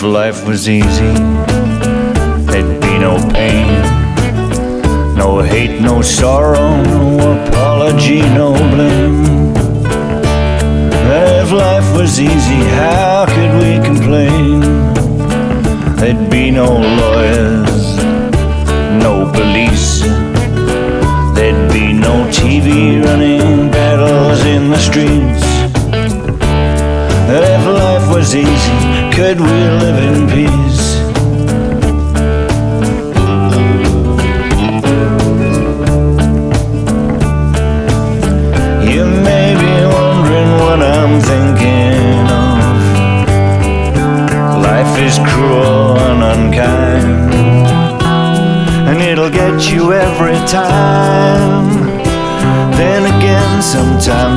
If life was easy, there'd be no pain, no hate, no sorrow, no apology, no blame. If life was easy, how could we complain? There'd be no lawyers, no police, there'd be no TV running battles in the streets. If life was easy, could we live in peace? You may be wondering what I'm thinking of. Life is cruel and unkind, and it'll get you every time. Then again, sometimes